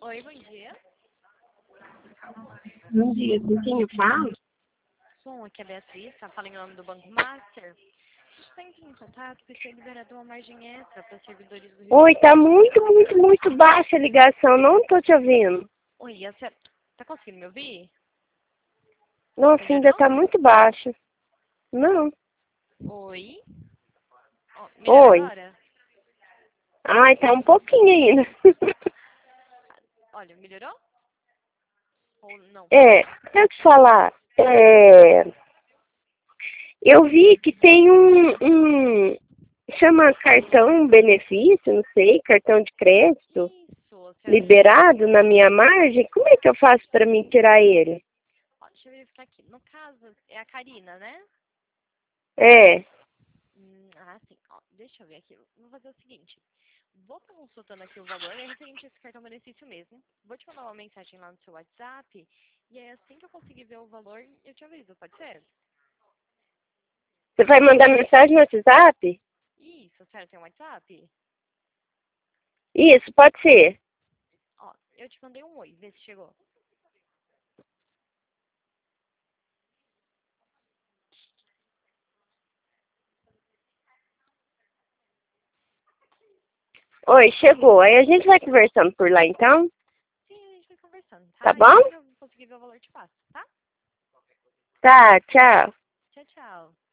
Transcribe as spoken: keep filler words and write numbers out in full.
Oi, bom dia. Bom dia, com quem eu falo? Sou aqui a Beatriz, tá falando em nome do Banco Master. A gente está entrando em contato porque foi liberado uma margem extra para servidores do Rio de Oi, tá Janeiro. muito, muito, muito baixa a ligação, não tô te ouvindo. Oi, a senhora tá conseguindo me ouvir? Nossa, ainda Melhorou? tá muito baixo. Não. Oi? Ó, melhor Oi. agora? Ai, tá um pouquinho ainda. Olha, melhorou? Ou não? É, deixa eu te falar. É, eu vi que tem um, um, chama cartão benefício, não sei, cartão de crédito, Isso, a senhora tem. liberado na minha margem. Como é que eu faço para me tirar ele? Ó, deixa eu verificar aqui. No caso, é a Karina, né? É, Hum, ah, sim. Ó, deixa eu ver aqui. Vou fazer o seguinte. Vou estar consultando aqui o valor, é referente a esse cartão benefício mesmo. Vou te mandar uma mensagem lá no seu WhatsApp. E aí, assim que eu conseguir ver o valor, eu te aviso, pode ser? você vai mandar mensagem no WhatsApp? Isso, certo, tem um WhatsApp? Isso, pode ser. Ó, eu te mandei um oi, vê se chegou. Oi, chegou. Aí a gente vai conversando por lá então, Sim, a gente vai conversando, tá tá? E bom? assim que eu conseguir ver o valor, eu te passo, tá? Tá, tchau. Tchau, tchau.